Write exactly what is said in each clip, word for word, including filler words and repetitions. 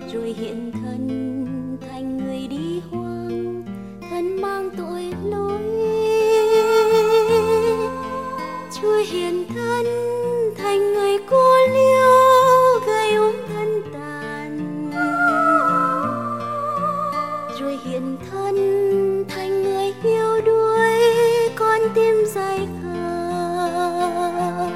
rồi hiện thân thành người đi hoang, thân mang tội lỗi. Chúa hiện thân thành người cô liêu, gây ốm thân tàn, rồi hiện thân thành người yêu đuối con tim dại khờ.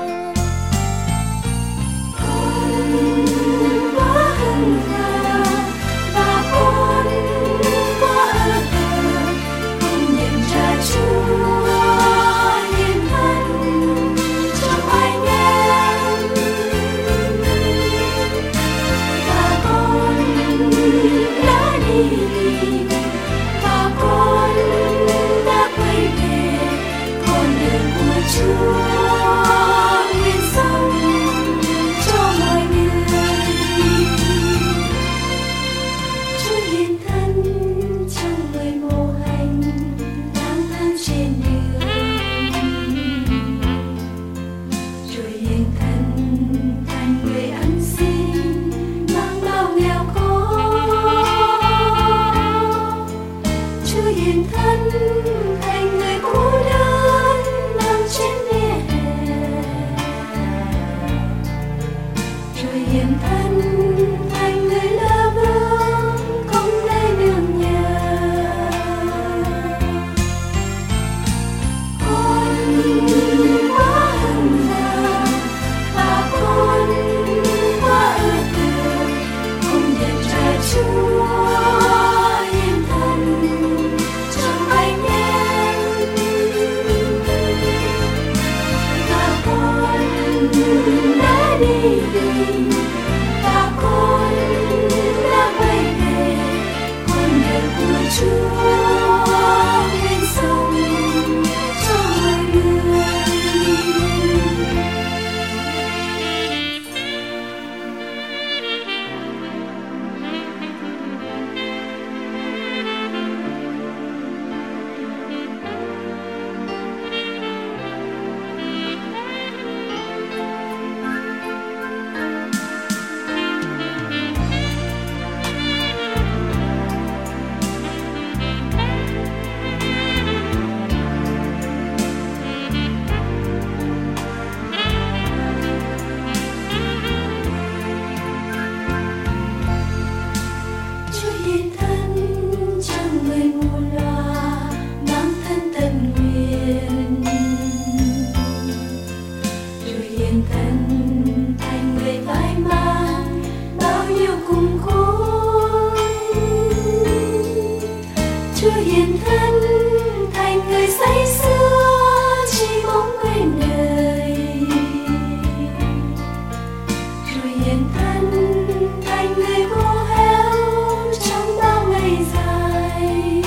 Hiện thân thành người cô đơn nằm trên vỉa hè, rồi hiện thân thành người lơ vương không nơi nương nhờ. Con quá hằng hà và con quá ơ tư, không nhận ra Chúa. Và con đã quay về con đường của Chúa, nguyện sống cho mọi người. Hiện thân thành người vai mang bao nhiêu cùng khối. Chúa hiện thân thành người say sưa chỉ bóng quên đời, rồi hiện thân thành người khô héo trong bao ngày dài.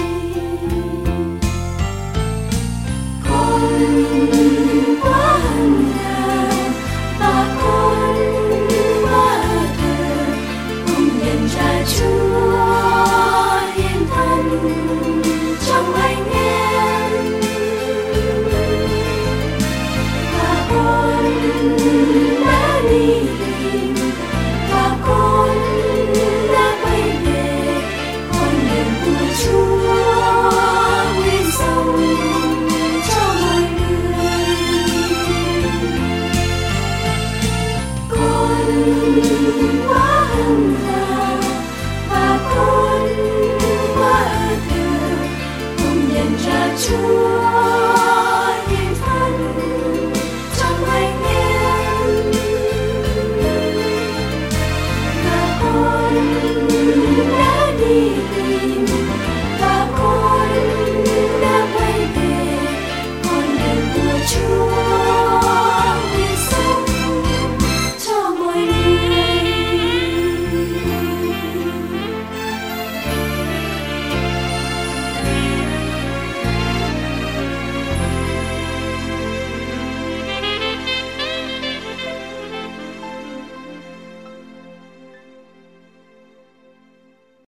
Con quá hằng hà và con quá ơ tư, không nhận ra Chúa hiện thân trong anh em. Và con đã đi tìm, và con đã quay về con đường của Chúa, nguyện sống cho mọi người. Con quá hằng hà và con quá ơ tư, không nhận ra Chúa hiện thân trong anh em. Và con đã đi tìm, và con đã quay về con đường của Chúa.